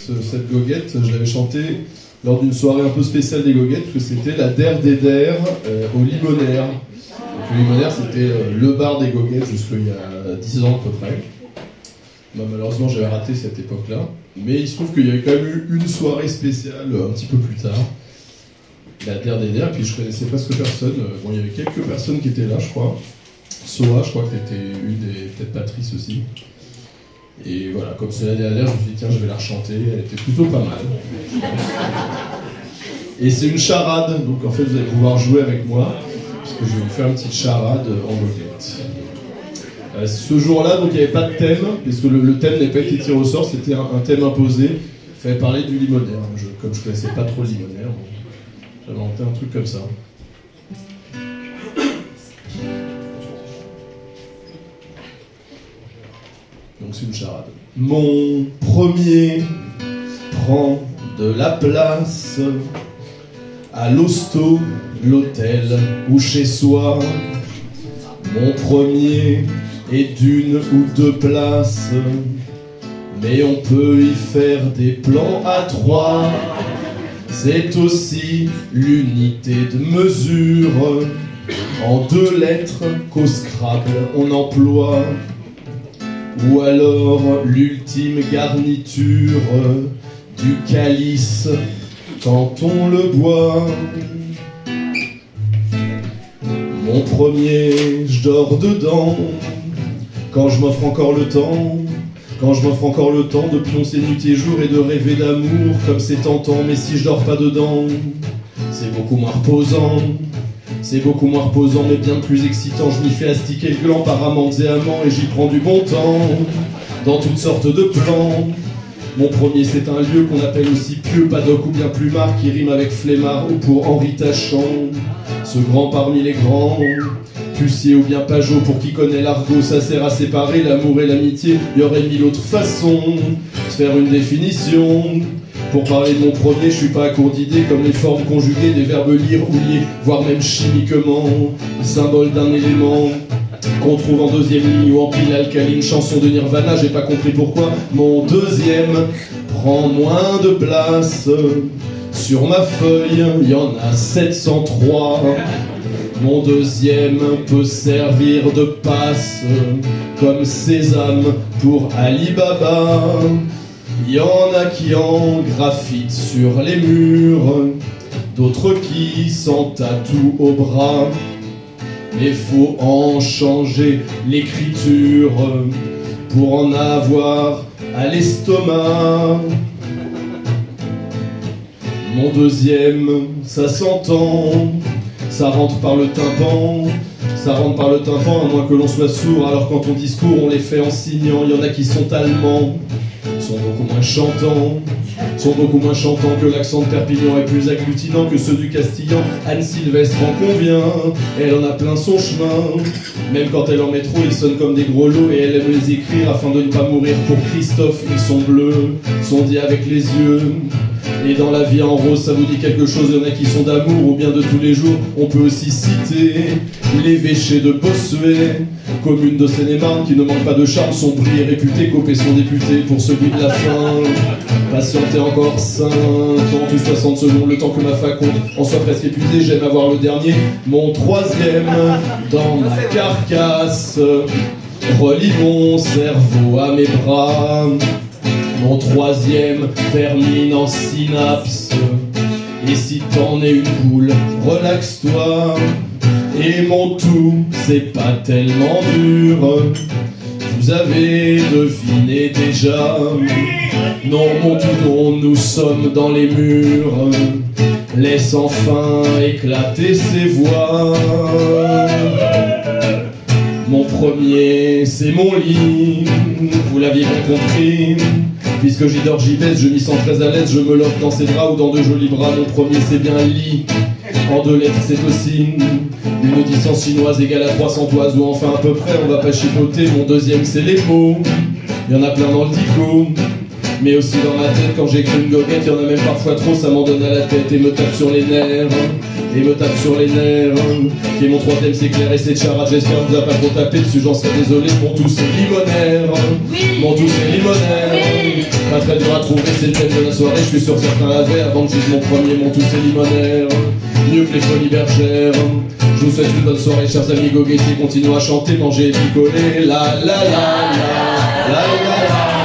cette goguette, je l'avais chantée lors d'une soirée un peu spéciale des goguettes, que c'était la Der des Der au Limonaire. Donc, le Limonaire, c'était le bar des goguettes jusqu'il y a 10 ans à peu près. Moi, malheureusement, j'avais raté cette époque-là. Mais il se trouve qu'il y avait quand même eu une soirée spéciale un petit peu plus tard. La Der des Der, puis je connaissais presque personne. Bon, il y avait quelques personnes qui étaient là, je crois. Soa, je crois que tu étais une des... peut-être Patrice aussi. Et voilà, comme c'est la dernière, je me suis dit, tiens, je vais la rechanter. Elle était plutôt pas mal. Et c'est une charade, donc en fait, vous allez pouvoir jouer avec moi, puisque je vais vous faire une petite charade en goguette. Ce jour-là, donc il n'y avait pas de thème, parce que le thème n'avait pas été tiré au sort, c'était un thème imposé. Il fallait parler du Limonaire. Comme je ne connaissais pas trop le Limonaire, j'avais inventé un truc comme ça. Donc c'est une charade. Mon premier prend de la place à l'hosto, l'hôtel ou chez soi. Mon premier est d'une ou deux places, mais on peut y faire des plans à trois. C'est aussi l'unité de mesure en 2 lettres qu'au Scrabble on emploie. Ou alors l'ultime garniture du calice quand on le boit. Mon premier, je dors dedans quand je m'offre encore le temps. Quand je m'offre encore le temps de pioncer nuit et jour et de rêver d'amour comme c'est tentant. Mais si je dors pas dedans, c'est beaucoup moins reposant. C'est beaucoup moins reposant mais bien plus excitant. Je m'y fais astiquer le gland par amandes et amants et j'y prends du bon temps dans toutes sortes de plans. Mon premier c'est un lieu qu'on appelle aussi pieux, paddock ou bien plumard, qui rime avec flemmard ou pour Henri Tachant. Ce grand parmi les grands, Pucier ou bien Pajot, pour qui connaît l'argot, ça sert à séparer l'amour et l'amitié. Il y aurait 1000 autres façons de faire une définition. Pour parler de mon premier, je suis pas à court d'idées, comme les formes conjuguées des verbes lire ou lier, voire même chimiquement, le symbole d'un élément qu'on trouve en deuxième ligne ou en pile alcaline. Chanson de Nirvana, j'ai pas compris pourquoi. Mon deuxième prend moins de place. Sur ma feuille, il y en a 703. Mon deuxième peut servir de passe, comme sésame pour Alibaba. Il y en a qui en graffitent sur les murs, d'autres qui s'en tatouent au bras. Mais faut en changer l'écriture pour en avoir à l'estomac. Mon deuxième, ça s'entend, ça rentre par le tympan. Ça rentre par le tympan à moins que l'on soit sourd. Alors quand on discours, on les fait en signant. Il y en a qui sont allemands, sont beaucoup moins chantants que l'accent de Perpignan est plus agglutinant que ceux du Castillan. Anne Sylvestre en convient, elle en a plein son chemin. Même quand elle en met trop, ils sonnent comme des gros lots et elle aime les écrire afin de ne pas mourir. Pour Christophe, ils sont bleus, sont dits avec les yeux. Et dans la vie en rose, ça vous dit quelque chose, il y en a qui sont d'amour ou bien de tous les jours. On peut aussi citer l'évêché de Bossuet, commune de Seine-et-Marne qui ne manque pas de charme. Son prix est réputé, copé son député pour celui de la fin. Patienter encore 5 ans ou 60 secondes, le temps que ma faconde en soit presque épuisée. J'aime avoir le dernier, mon troisième dans ma carcasse. Relie mon cerveau à mes bras. Mon troisième termine en synapse. Et si t'en es une boule, relaxe-toi. Et mon tout, c'est pas tellement dur. Vous avez deviné déjà. Non, mon tout, non, nous sommes dans les murs. Laisse enfin éclater ses voix. Mon premier, c'est mon lit. Vous l'aviez bien compris. Puisque j'y dors, j'y baisse, je m'y sens très à l'aise. Je me loque dans ses draps ou dans de jolis bras. Mon premier, c'est bien lit. En 2 lettres, c'est aussi une distance chinoise égale à 300 toises. Ou enfin à peu près, on va pas chipoter. Mon deuxième, c'est les mots. Il y en a plein dans le dico. mais aussi dans ma tête. Quand j'écris une goguette, y'en a même parfois trop, ça m'en donne à la tête et me tape sur les nerfs. Et me tape sur les nerfs. Qui est mon troisième, c'est clair, et c'est charade. J'espère que vous a pas trop tapé dessus, j'en serais désolé pour tous ces limonaires. Pour tous ces limonaires. Pas très dur à trouver, c'est le thème de la soirée. Je suis sûr certains avaient avant que j'use mon premier, mon tous ces limonaires. Mieux que les folies bergères. Je vous souhaite une bonne soirée, chers amis goguettiers. Continuez à chanter, manger et picoler. La la la la la la la.